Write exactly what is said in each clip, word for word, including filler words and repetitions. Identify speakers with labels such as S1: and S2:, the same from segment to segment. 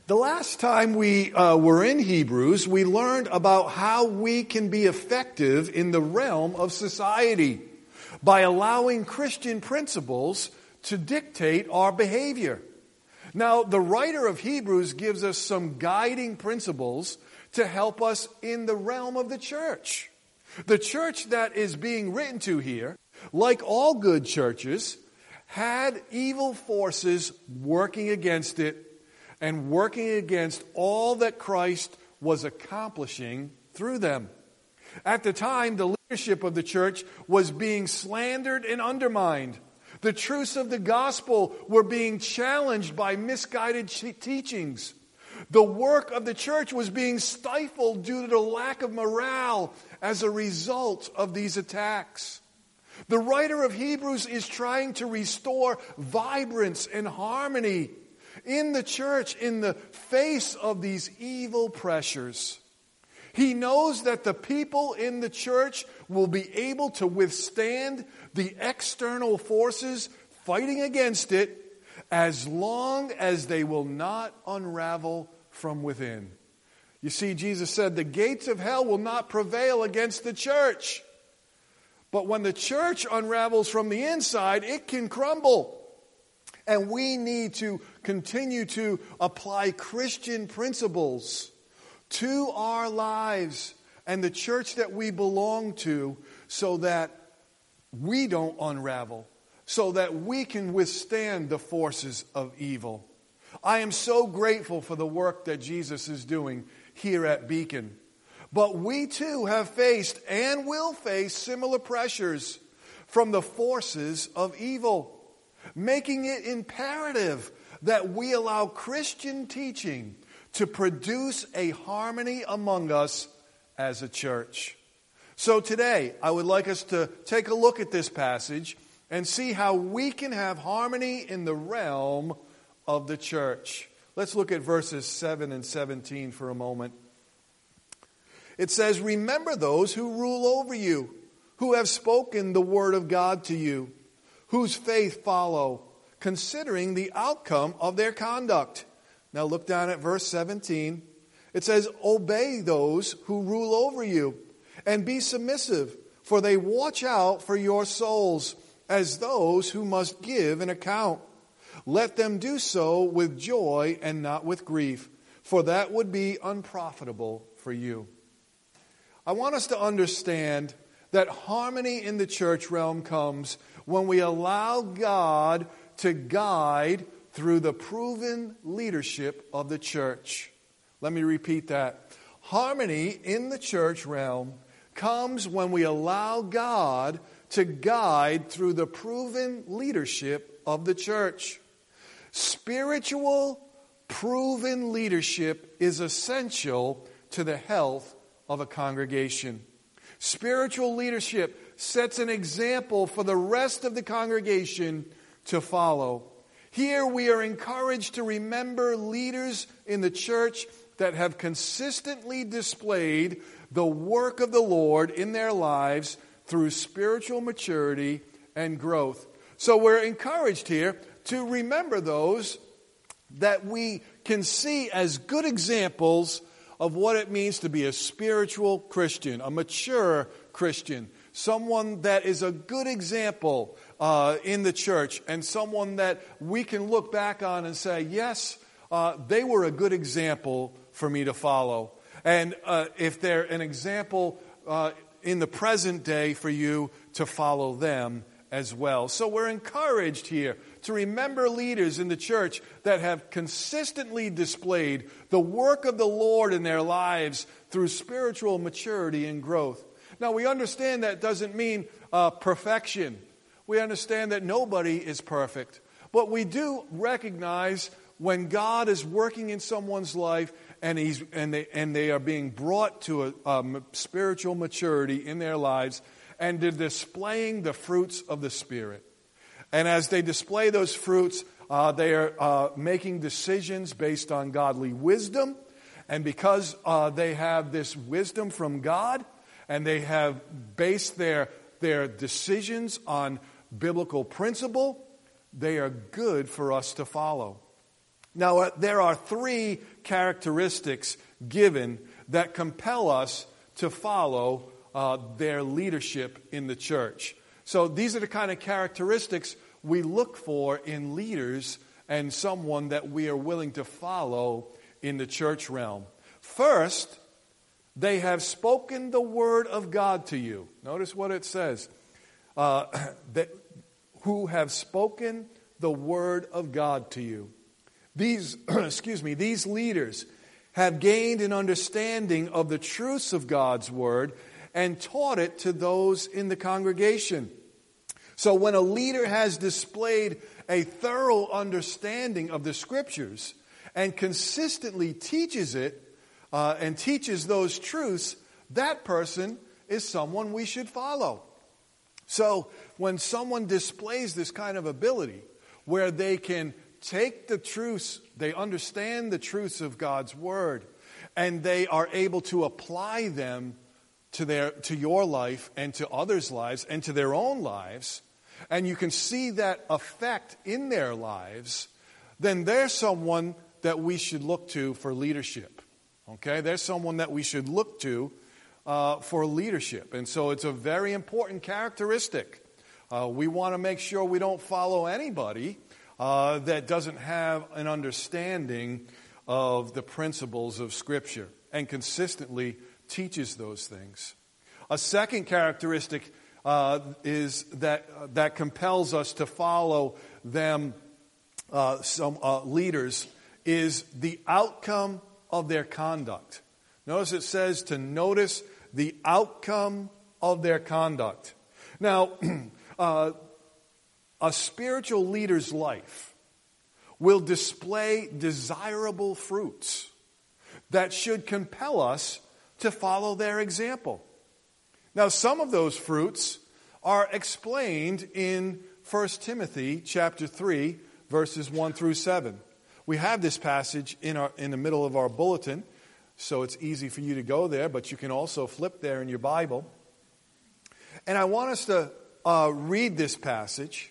S1: The last time we uh, were in Hebrews, we learned about how we can be effective in the realm of society by allowing Christian principles to dictate our behavior. Now, the writer of Hebrews gives us some guiding principles to help us in the realm of the church. The church that is being written to here, like all good churches, had evil forces working against it and working against all that Christ was accomplishing through them. At the time, the leadership of the church was being slandered and undermined. The truths of the gospel were being challenged by misguided teachings. The work of the church was being stifled due to the lack of morale as a result of these attacks. The writer of Hebrews is trying to restore vibrance and harmony in the church in the face of these evil pressures. He knows that the people in the church will be able to withstand the external forces fighting against it as long as they will not unravel from within. You see, Jesus said the gates of hell will not prevail against the church. But when the church unravels from the inside, it can crumble. And we need to continue to apply Christian principles to our lives and the church that we belong to so that we don't unravel, so that we can withstand the forces of evil. I am so grateful for the work that Jesus is doing here at Beacon. But we too have faced and will face similar pressures from the forces of evil, making it imperative that we allow Christian teaching to produce a harmony among us as a church. So today, I would like us to take a look at this passage and see how we can have harmony in the realm of the church. Let's look at verses seven and seventeen for a moment. It says, "Remember those who rule over you, who have spoken the word of God to you, whose faith follow, considering the outcome of their conduct." Now look down at verse seventeen. It says, "Obey those who rule over you, and be submissive, for they watch out for your souls, as those who must give an account. Let them do so with joy and not with grief, for that would be unprofitable for you." I want us to understand that harmony in the church realm comes when we allow God to guide through the proven leadership of the church. Let me repeat that. Harmony in the church realm comes when we allow God to guide through the proven leadership of the church. Spiritual, proven leadership is essential to the health of a congregation. Spiritual leadership sets an example for the rest of the congregation to follow. Here we are encouraged to remember leaders in the church that have consistently displayed the work of the Lord in their lives through spiritual maturity and growth. So we're encouraged here to remember those that we can see as good examples of what it means to be a spiritual Christian, a mature Christian, someone that is a good example uh, in the church, and someone that we can look back on and say, yes, uh, they were a good example for me to follow. And uh, if they're an example uh, in the present day for you to follow them as well. So we're encouraged here to remember leaders in the church that have consistently displayed the work of the Lord in their lives through spiritual maturity and growth. Now, we understand that doesn't mean uh, perfection. We understand that nobody is perfect. But we do recognize when God is working in someone's life and he's and they and they are being brought to a, a spiritual maturity in their lives, and they're displaying the fruits of the Spirit. And as they display those fruits, uh, they are uh, making decisions based on godly wisdom. And because uh, they have this wisdom from God, and they have based their, their decisions on biblical principle, they are good for us to follow. Now, uh, there are three characteristics given that compel us to follow uh, their leadership in the church. So these are the kind of characteristics we look for in leaders and someone that we are willing to follow in the church realm. First, they have spoken the word of God to you. Notice what it says. Uh, that, who have spoken the word of God to you. These, excuse me, these leaders have gained an understanding of the truths of God's word and taught it to those in the congregation. So when a leader has displayed a thorough understanding of the scriptures and consistently teaches it uh, and teaches those truths, that person is someone we should follow. So when someone displays this kind of ability where they can take the truths, they understand the truths of God's word, and they are able to apply them to their to your life and to others' lives and to their own lives, and you can see that effect in their lives, then they're someone that we should look to for leadership. Okay? They're someone that we should look to uh, for leadership. And so it's a very important characteristic. Uh, we want to make sure we don't follow anybody uh, that doesn't have an understanding of the principles of Scripture and consistently teaches those things. A second characteristic uh, is that uh, that compels us to follow them, uh, some uh, leaders, is the outcome of their conduct. Notice it says to notice the outcome of their conduct. Now, uh, a spiritual leader's life will display desirable fruits that should compel us to follow their example. Now, some of those fruits are explained in First Timothy chapter three, verses one through seven. We have this passage in our in the middle of our bulletin, so it's easy for you to go there, but you can also flip there in your Bible. And I want us to uh, read this passage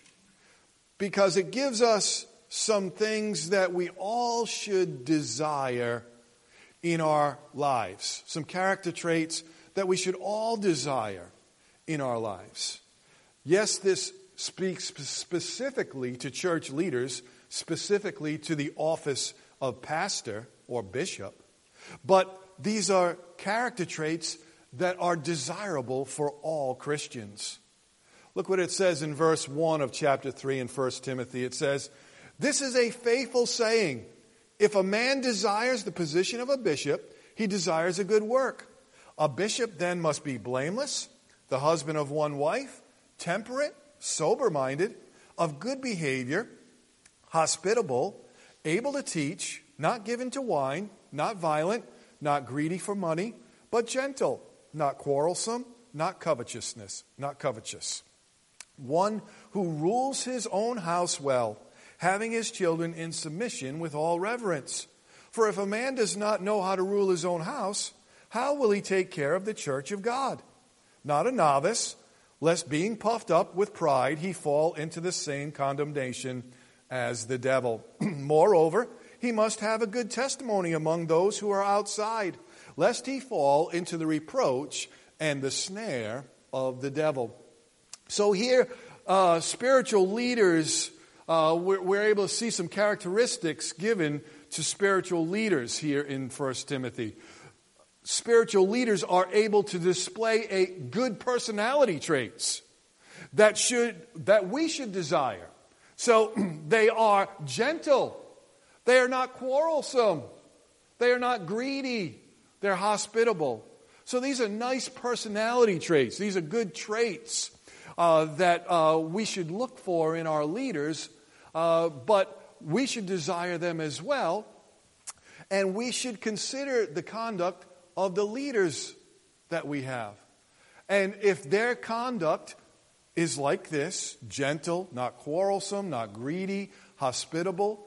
S1: because it gives us some things that we all should desire in our lives. Some character traits that we should all desire in our lives. Yes, this speaks specifically to church leaders, specifically to the office of pastor or bishop, but these are character traits that are desirable for all Christians. Look what it says in verse one of chapter three in First Timothy. It says, "This is a faithful saying. If a man desires the position of a bishop, he desires a good work. A bishop then must be blameless, the husband of one wife, temperate, sober-minded, of good behavior, hospitable, able to teach, not given to wine, not violent, not greedy for money, but gentle, not quarrelsome, not covetousness, not covetous. One who rules his own house well, having his children in submission with all reverence. For if a man does not know how to rule his own house, how will he take care of the church of God? Not a novice, lest being puffed up with pride, he fall into the same condemnation as the devil. Moreover, he must have a good testimony among those who are outside, lest he fall into the reproach and the snare of the devil." So here, uh, spiritual leaders, uh, we're, we're able to see some characteristics given to spiritual leaders here in First Timothy. Spiritual leaders are able to display a good personality traits that should that we should desire. So they are gentle. They are not quarrelsome. They are not greedy. They're hospitable. So these are nice personality traits. These are good traits uh, that uh, we should look for in our leaders, uh, but we should desire them as well. And we should consider the conduct of the leaders that we have. And if their conduct is like this, gentle, not quarrelsome, not greedy, hospitable,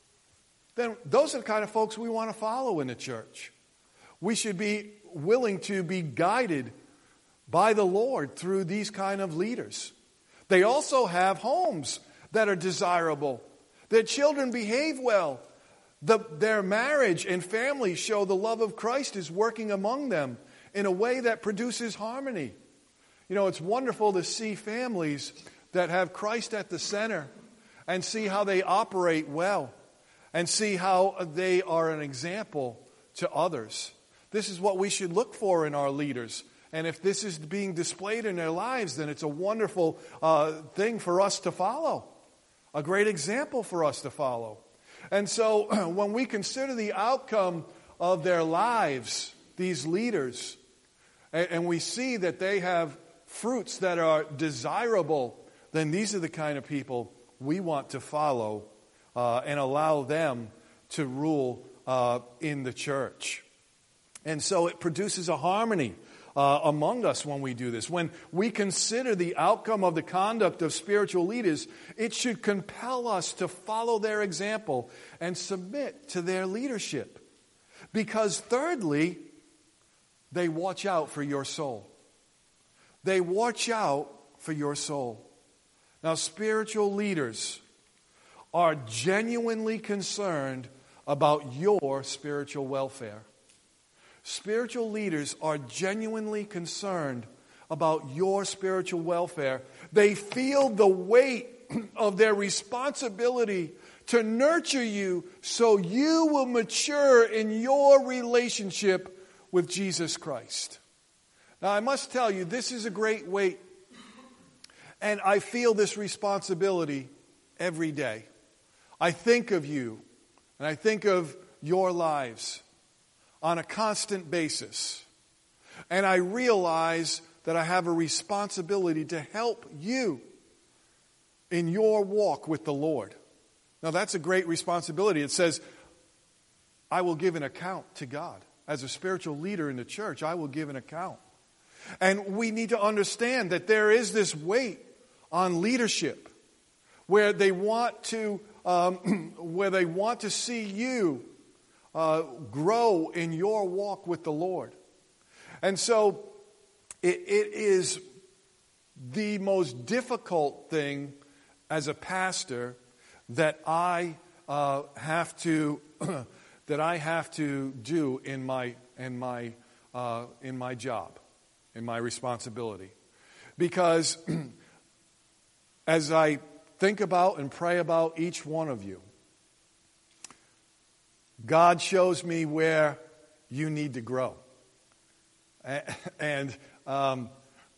S1: then those are the kind of folks we want to follow in the church. We should be willing to be guided by the Lord through these kind of leaders. They also have homes that are desirable. Their children behave well. The, their marriage and family show the love of Christ is working among them in a way that produces harmony. You know, it's wonderful to see families that have Christ at the center and see how they operate well and see how they are an example to others. This is what we should look for in our leaders. And if this is being displayed in their lives, then it's a wonderful uh, thing for us to follow. A great example for us to follow. And so when we consider the outcome of their lives, these leaders, and, and we see that they have fruits that are desirable, then these are the kind of people we want to follow uh, and allow them to rule uh, in the church. And so it produces a harmony uh, among us when we do this. When we consider the outcome of the conduct of spiritual leaders, it should compel us to follow their example and submit to their leadership. Because thirdly, they watch out for your soul. They watch out for your soul. Now, spiritual leaders are genuinely concerned about your spiritual welfare. Spiritual leaders are genuinely concerned about your spiritual welfare. They feel the weight of their responsibility to nurture you so you will mature in your relationship with Jesus Christ. Now, I must tell you, this is a great weight. And I feel this responsibility every day. I think of you, and I think of your lives on a constant basis. And I realize that I have a responsibility to help you in your walk with the Lord. Now, that's a great responsibility. It says, I will give an account to God. As a spiritual leader in the church, I will give an account. And we need to understand that there is this weight on leadership where they want to, um, where they want to see you uh, grow in your walk with the Lord. And so it, it is the most difficult thing as a pastor that I uh, have to that I have to do in my in my uh, in my job, in my responsibility, because as I think about and pray about each one of you, God shows me where you need to grow, and um,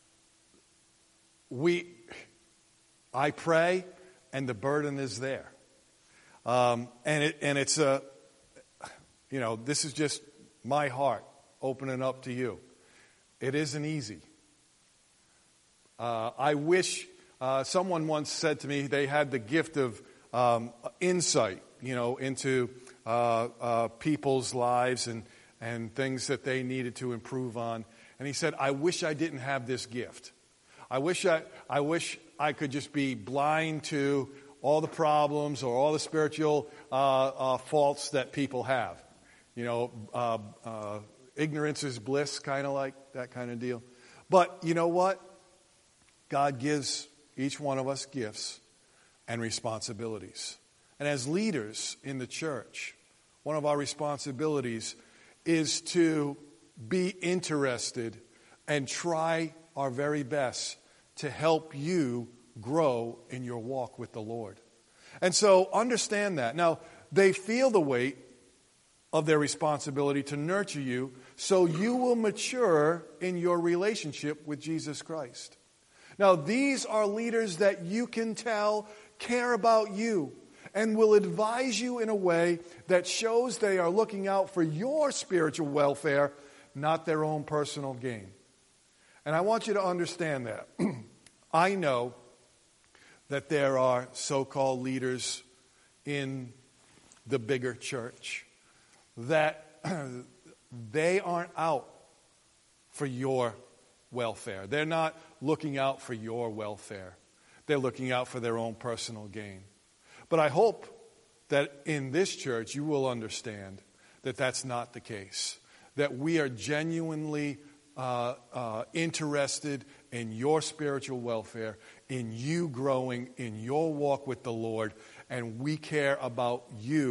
S1: we I pray. And the burden is there. Um, and it and it's a, you know, this is just my heart opening up to you. It isn't easy. Uh, I wish uh, someone once said to me they had the gift of um, insight, you know, into uh, uh, people's lives and, and things that they needed to improve on. And he said, I wish I didn't have this gift. I wish I, I wish I could just be blind to all the problems or all the spiritual uh, uh, faults that people have. You know, uh, uh, ignorance is bliss, kind of like that kind of deal. But you know what? God gives each one of us gifts and responsibilities. And as leaders in the church, one of our responsibilities is to be interested and try our very best to help you grow in your walk with the Lord. And so understand that. Now, they feel the weight of their responsibility to nurture you so you will mature in your relationship with Jesus Christ. Now, these are leaders that you can tell care about you and will advise you in a way that shows they are looking out for your spiritual welfare, not their own personal gain. And I want you to understand that. I know that there are so-called leaders in the bigger church that they aren't out for your welfare. They're not looking out for your welfare. They're looking out for their own personal gain. But I hope that in this church you will understand that that's not the case. That we are genuinely uh, uh, interested in your spiritual welfare, in you growing in your walk with the Lord, and we care about you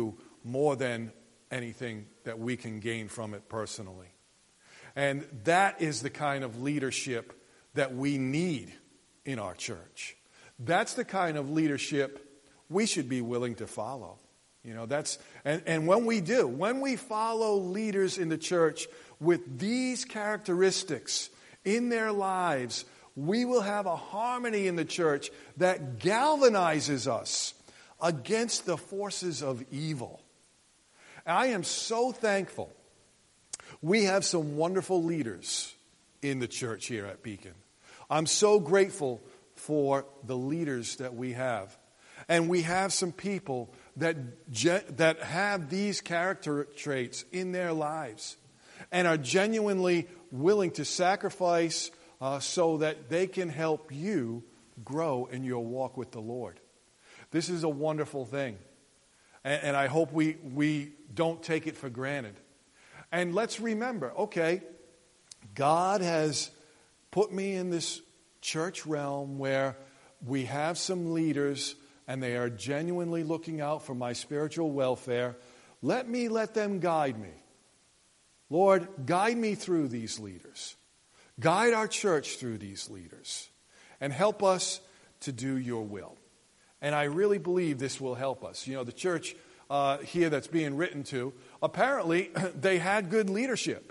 S1: more than anything that we can gain from it personally. And that is the kind of leadership that we need in our church. That's the kind of leadership we should be willing to follow. You know, that's and, and when we do, when we follow leaders in the church with these characteristics in their lives, we will have a harmony in the church that galvanizes us against the forces of evil. I am so thankful we have some wonderful leaders in the church here at Beacon. I'm so grateful for the leaders that we have. And we have some people that that have these character traits in their lives and are genuinely willing to sacrifice uh, so that they can help you grow in your walk with the Lord. This is a wonderful thing. And, and I hope we, we don't take it for granted. And let's remember, okay, God has put me in this church realm where we have some leaders and they are genuinely looking out for my spiritual welfare. Let me let them guide me. Lord, guide me through these leaders. Guide our church through these leaders. And help us to do your will. And I really believe this will help us. You know, the church uh, here that's being written to, apparently they had good leadership.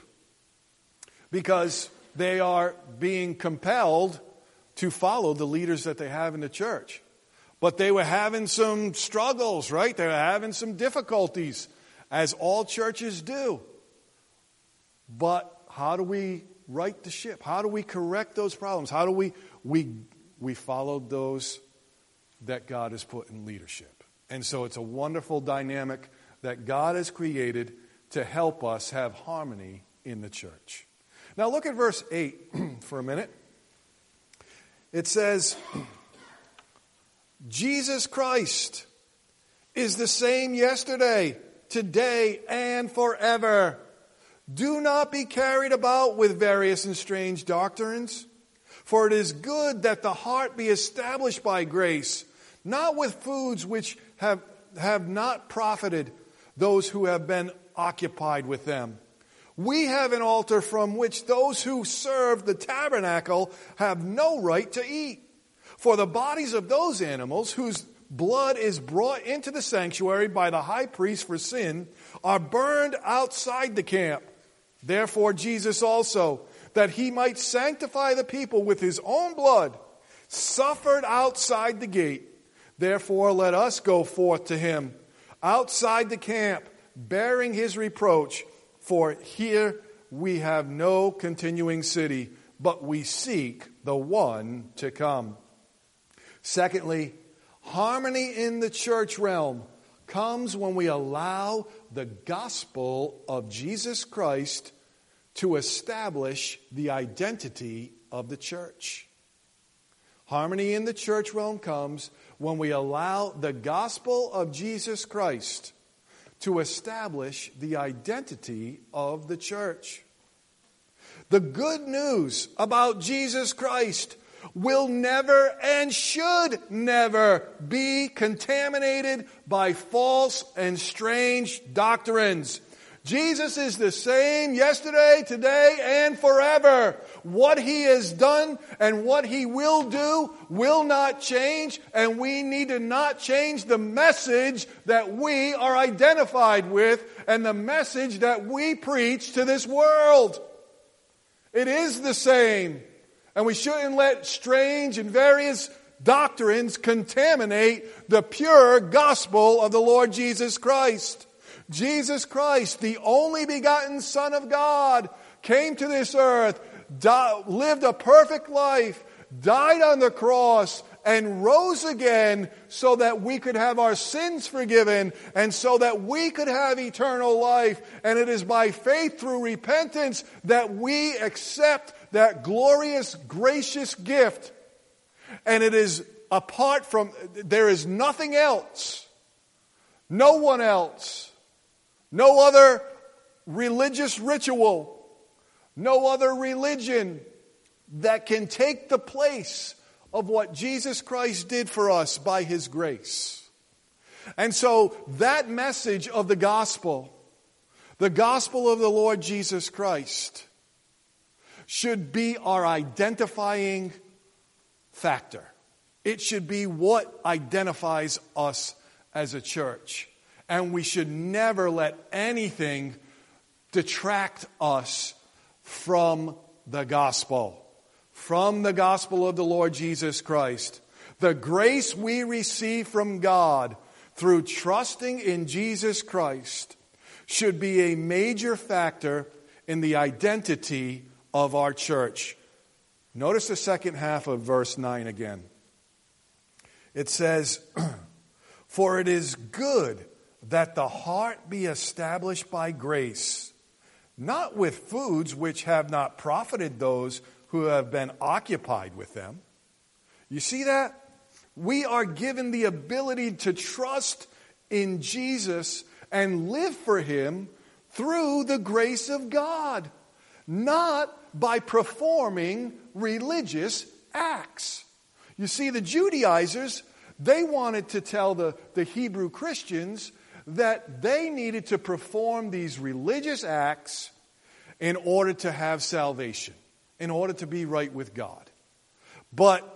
S1: Because they are being compelled to follow the leaders that they have in the church. But they were having some struggles, right? They were having some difficulties, as all churches do. But how do we right the ship? How do we correct those problems? How do we we we follow those that God has put in leadership? And so it's a wonderful dynamic that God has created to help us have harmony in the church. Now look at verse eight for a minute. It says, Jesus Christ is the same yesterday, today, and forever. Do not be carried about with various and strange doctrines, for it is good that the heart be established by grace, not with foods which have, have not profited those who have been occupied with them. We have an altar from which those who serve the tabernacle have no right to eat. For the bodies of those animals whose blood is brought into the sanctuary by the high priest for sin are burned outside the camp. Therefore Jesus also, that he might sanctify the people with his own blood, suffered outside the gate. Therefore let us go forth to him outside the camp, bearing his reproach. For here we have no continuing city, but we seek the one to come. Secondly, harmony in the church realm comes when we allow the gospel of Jesus Christ to establish the identity of the church. Harmony in the church realm comes when we allow the gospel of Jesus Christ to establish the identity of the church. The good news about Jesus Christ will never and should never be contaminated by false and strange doctrines. Jesus is the same yesterday, today, and forever. What he has done and what he will do will not change, and we need to not change the message that we are identified with and the message that we preach to this world. It is the same. And we shouldn't let strange and various doctrines contaminate the pure gospel of the Lord Jesus Christ. Jesus Christ, the only begotten Son of God, came to this earth, di- lived a perfect life, died on the cross, and rose again so that we could have our sins forgiven and so that we could have eternal life. And it is by faith through repentance that we accept that glorious, gracious gift. And it is apart from, there is nothing else, no one else, no other religious ritual, no other religion that can take the place of what Jesus Christ did for us by his grace. And so that message of the gospel, the gospel of the Lord Jesus Christ, should be our identifying factor. It should be what identifies us as a church. And we should never let anything detract us from the gospel. From the gospel of the Lord Jesus Christ. The grace we receive from God through trusting in Jesus Christ should be a major factor in the identity of our church. Notice the second half of verse nine again. It says, "For it is good that the heart be established by grace, not with foods which have not profited those who have been occupied with them." You see that? We are given the ability to trust in Jesus and live for Him through the grace of God, not by performing religious acts. You see, the Judaizers, they wanted to tell the, the Hebrew Christians that they needed to perform these religious acts in order to have salvation, in order to be right with God. But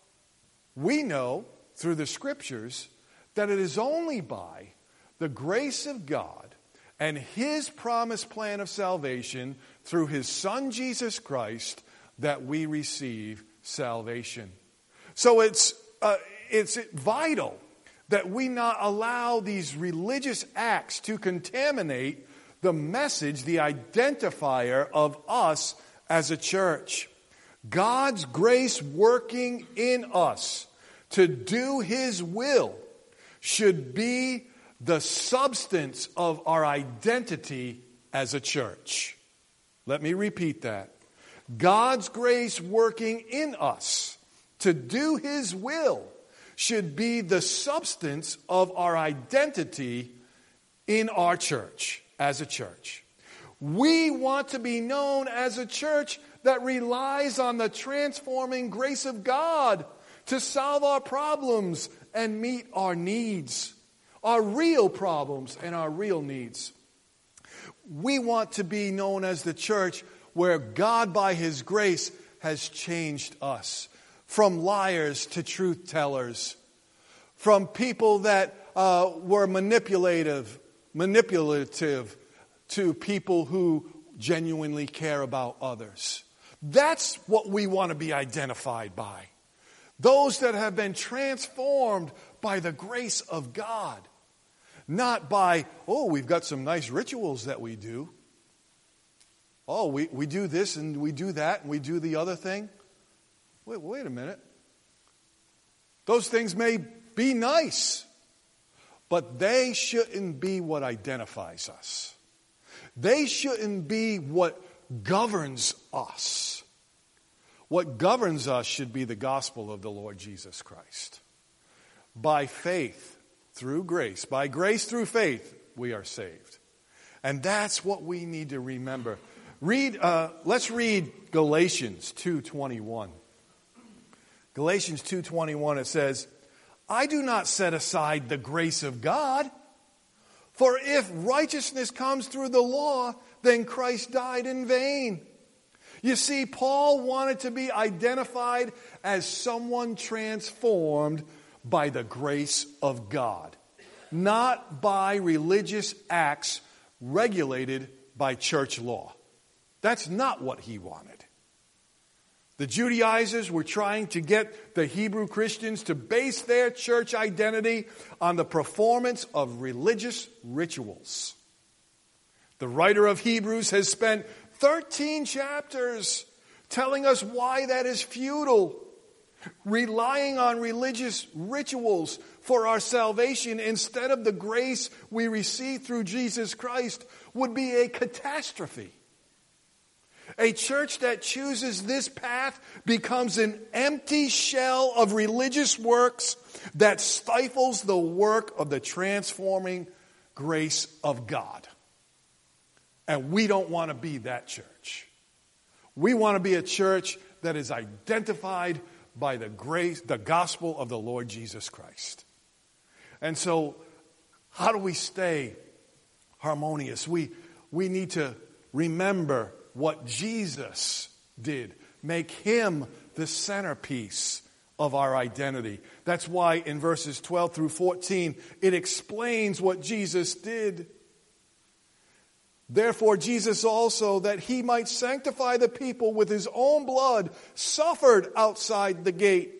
S1: we know through the Scriptures that it is only by the grace of God and His promised plan of salvation through His Son Jesus Christ that we receive salvation. So it's uh, it's vital that we not allow these religious acts to contaminate the message, the identifier of us as a church. God's grace working in us to do His will should be the substance of our identity as a church. Let me repeat that. God's grace working in us to do His will should be the substance of our identity in our church, as a church. We want to be known as a church that relies on the transforming grace of God to solve our problems and meet our needs, our real problems and our real needs. We want to be known as the church where God, by His grace, has changed us. From liars to truth tellers. From people that uh, were manipulative, manipulative to people who genuinely care about others. That's what we want to be identified by. Those that have been transformed by the grace of God. Not by, oh, we've got some nice rituals that we do. Oh, we, we do this and we do that and we do the other thing. Wait, wait a minute. Those things may be nice, but they shouldn't be what identifies us. They shouldn't be what governs us. What governs us should be the gospel of the Lord Jesus Christ. By faith, through grace, by grace through faith, we are saved. And that's what we need to remember. Read. Uh, let's read Galatians two twenty-one. Galatians two twenty-one, it says, "I do not set aside the grace of God, for if righteousness comes through the law, then Christ died in vain." You see, Paul wanted to be identified as someone transformed by the grace of God, not by religious acts regulated by church law. That's not what he wanted. The Judaizers were trying to get the Hebrew Christians to base their church identity on the performance of religious rituals. The writer of Hebrews has spent thirteen chapters telling us why that is futile. Relying on religious rituals for our salvation instead of the grace we receive through Jesus Christ would be a catastrophe. A church that chooses this path becomes an empty shell of religious works that stifles the work of the transforming grace of God. And we don't want to be that church. We want to be a church that is identified by the grace, the gospel of the Lord Jesus Christ. And so How do we stay harmonious? We, we need to remember what Jesus did. Make him the centerpiece of our identity. That's why in verses twelve through fourteen, it explains what Jesus did. Therefore, Jesus also, that he might sanctify the people with his own blood, suffered outside the gate.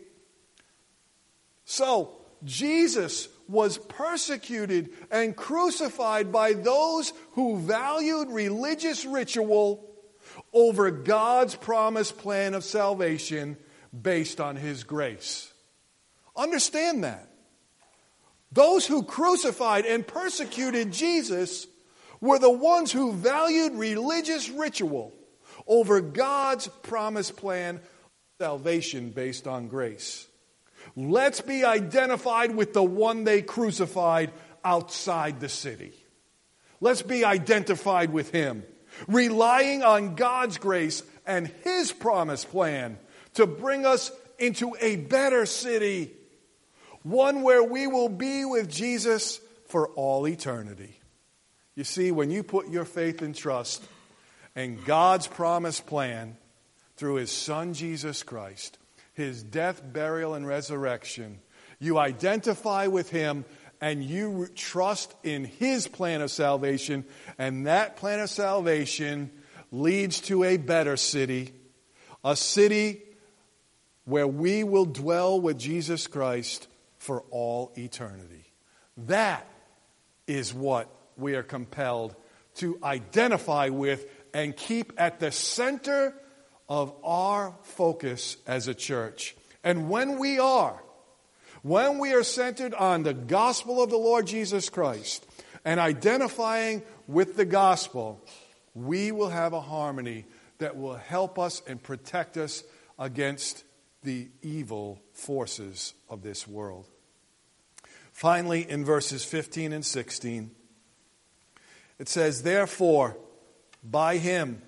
S1: So, Jesus was persecuted and crucified by those who valued religious ritual over God's promised plan of salvation based on his grace. Understand that. Those who crucified and persecuted Jesus were the ones who valued religious ritual over God's promised plan of salvation based on grace. Let's be identified with the one they crucified outside the city. Let's be identified with him, relying on God's grace and his promised plan to bring us into a better city, one where we will be with Jesus for all eternity. You see, when you put your faith and trust in God's promised plan through his Son Jesus Christ, his death, burial, and resurrection, you identify with him and you trust in his plan of salvation, and that plan of salvation leads to a better city, a city where we will dwell with Jesus Christ for all eternity. That is what we are compelled to identify with and keep at the center of our focus as a church. And when we are, when we are centered on the gospel of the Lord Jesus Christ and identifying with the gospel, we will have a harmony that will help us and protect us against the evil forces of this world. Finally, in verses fifteen and sixteen, it says, therefore, by him,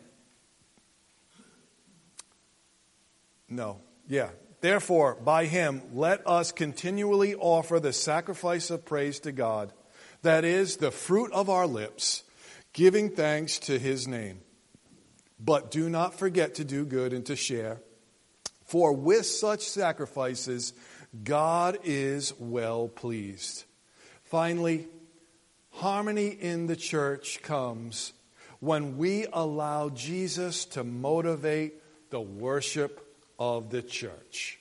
S1: no, yeah, therefore, by him, let us continually offer the sacrifice of praise to God, that is, the fruit of our lips, giving thanks to his name. But do not forget to do good and to share, for with such sacrifices, God is well pleased. Finally, harmony in the church comes when we allow Jesus to motivate the worship of the church.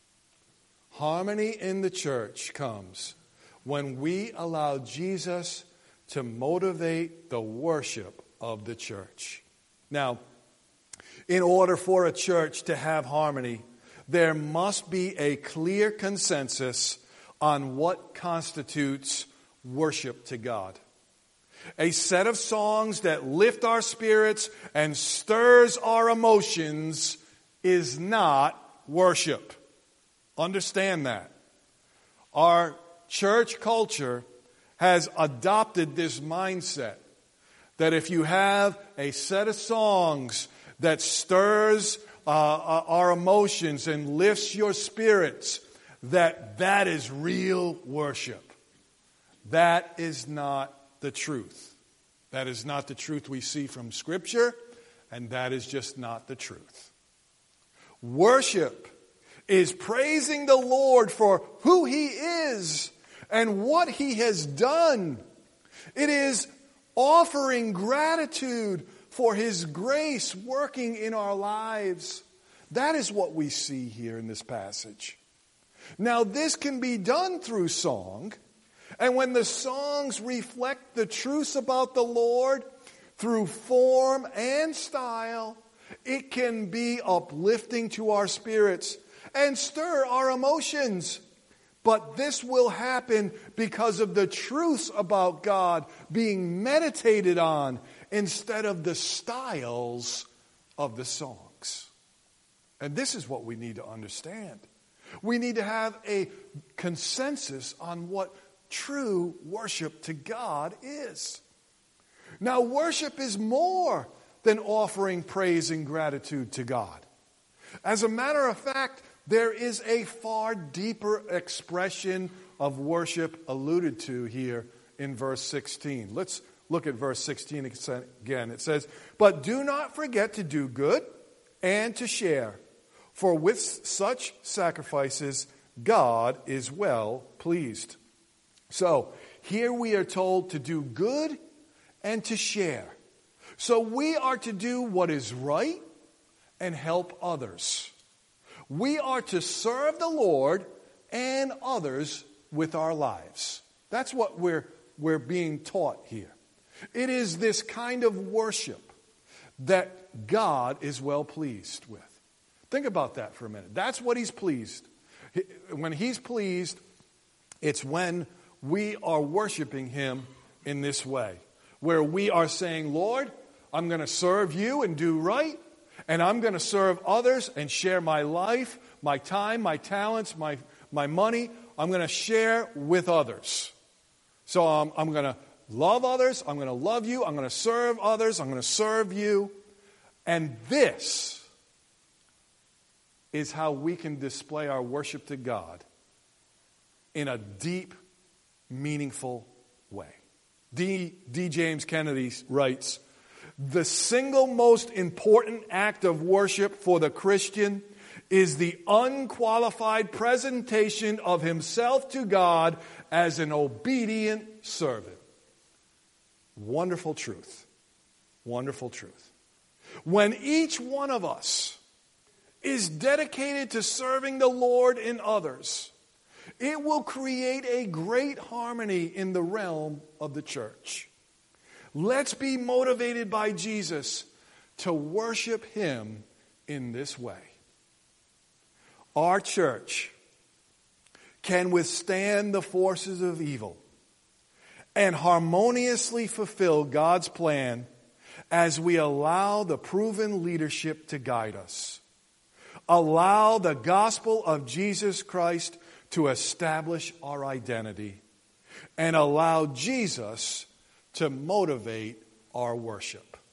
S1: Harmony in the church comes when we allow Jesus to motivate the worship of the church. Now, in order for a church to have harmony, there must be a clear consensus on what constitutes worship to God. A set of songs that lift our spirits and stirs our emotions is not worship. Understand that. Our church culture has adopted this mindset that if you have a set of songs that stirs uh, our emotions and lifts your spirits, that that is real worship. That is not the truth. That is not the truth we see from Scripture, and that is just not the truth. Worship is praising the Lord for who he is and what he has done. It is offering gratitude for his grace working in our lives. That is what we see here in this passage. Now, this can be done through song, and when the songs reflect the truths about the Lord through form and style, it can be uplifting to our spirits and stir our emotions. But this will happen because of the truths about God being meditated on instead of the styles of the songs. And this is what we need to understand. We need to have a consensus on what true worship to God is. Now, worship is more than offering praise and gratitude to God. As a matter of fact, there is a far deeper expression of worship alluded to here in verse sixteen. Let's look at verse sixteen again. It says, "But do not forget to do good and to share, for with such sacrifices God is well pleased." So, here we are told to do good and to share. So we are to do what is right and help others. We are to serve the Lord and others with our lives. That's what we're, we're being taught here. It is this kind of worship that God is well pleased with. Think about that for a minute. That's what He's pleased. When He's pleased, it's when we are worshiping Him in this way, where we are saying, "Lord, I'm going to serve you and do right, and I'm going to serve others and share my life, my time, my talents, my, my money. I'm going to share with others. So um, I'm going to love others, I'm going to love you, I'm going to serve others, I'm going to serve you." And this is how we can display our worship to God in a deep, meaningful way. D. D. James Kennedy writes, "The single most important act of worship for the Christian is the unqualified presentation of himself to God as an obedient servant." Wonderful truth. Wonderful truth. When each one of us is dedicated to serving the Lord and others, it will create a great harmony in the realm of the church. Let's be motivated by Jesus to worship Him in this way. Our church can withstand the forces of evil and harmoniously fulfill God's plan as we allow the proven leadership to guide us. Allow the gospel of Jesus Christ to establish our identity, and allow Jesus to motivate our worship.